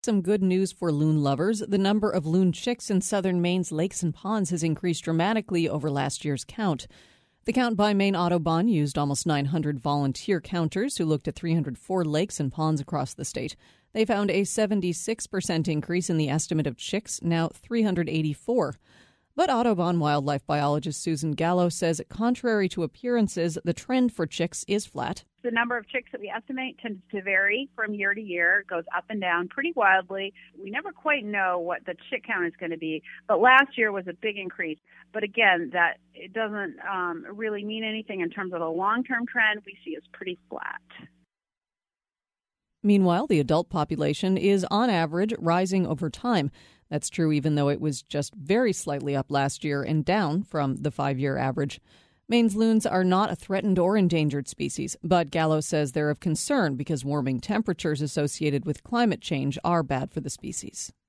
Some good news for loon lovers. The number of loon chicks in southern Maine's lakes and ponds has increased dramatically over last year's count. The count by Maine Audubon used almost 900 volunteer counters who looked at 304 lakes and ponds across the state. They found a 76% increase in the estimate of chicks, now 384. But Audubon wildlife biologist Susan Gallo says, contrary to appearances, the trend for chicks is flat. The number of chicks that we estimate tends to vary from year to year. It goes up and down pretty wildly. We never quite know what the chick count is going to be, but last year was a big increase. But again, that it doesn't really mean anything in terms of the long-term trend. We see is pretty flat. Meanwhile, the adult population is, on average, rising over time. That's true even though it was just very slightly up last year and down from the 5-year average. Maine's loons are not a threatened or endangered species, but Gallo says they're of concern because warming temperatures associated with climate change are bad for the species.